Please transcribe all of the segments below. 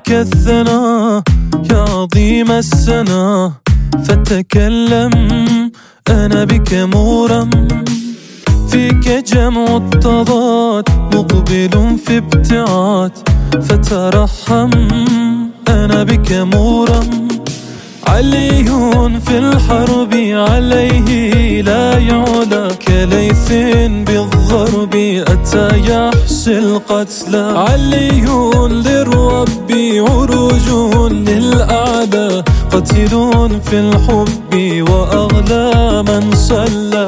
فيك الثناء يا عظيم السنا، فتكلم أنا بك مورم. فيك جمع التضاد مقبل في ابتعاد، فترحم أنا بك مورم. علي في الحرب عليه لا يعلى، كليث بالضرب أتى يحشي القتلى. علي للرب عروج للأعلى، قتل في الحب وأغلى من صلى.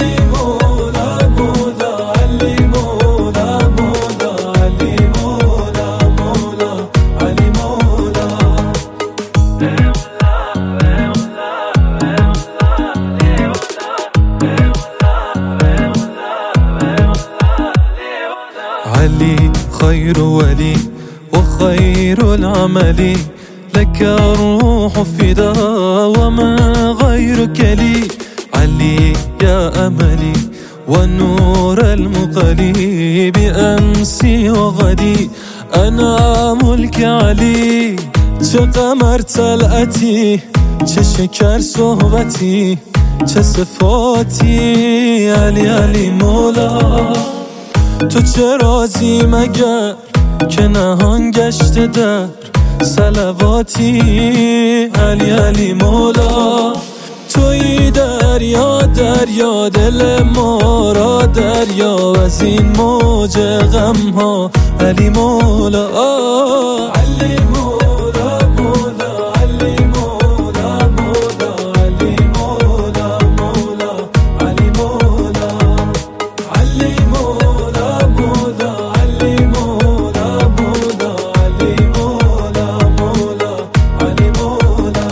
علي خير ولي وخير العمل، لك الروح فداء وما غيرك لي. علي يا أملي والنور المقلي، بأمسي وغدي أنا ملك علي. چه قمر طلعتی، چه شکر صحبتی، چه صفاتی، علی علی مولا. تو چه راضی مگر که نهان گشته در صلواتی، علی علی مولا. توی دریا دریا دل ما را دریا، از این موج غم ها علی مولا. علی مولا مولا علی مولا مولا علی مولا مولا علی مولا علی مولا مولا علی مولا مولا علی مولا مولا علی مولا.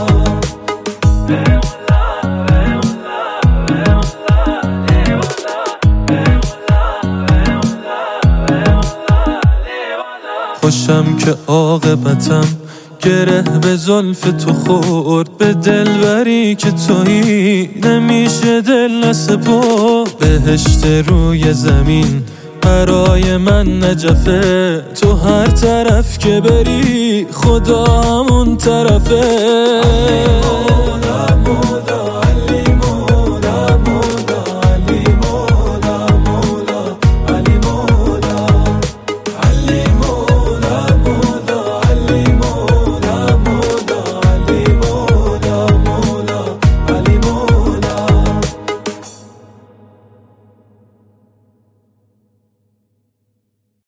خوشم که عاقبتم گره به زلف تو خورد، به دلبری که تویی نمیشه دل نسپرد. بهشت روی زمین برای من نجفه، تو هر طرف که بری خدا همون طرفه.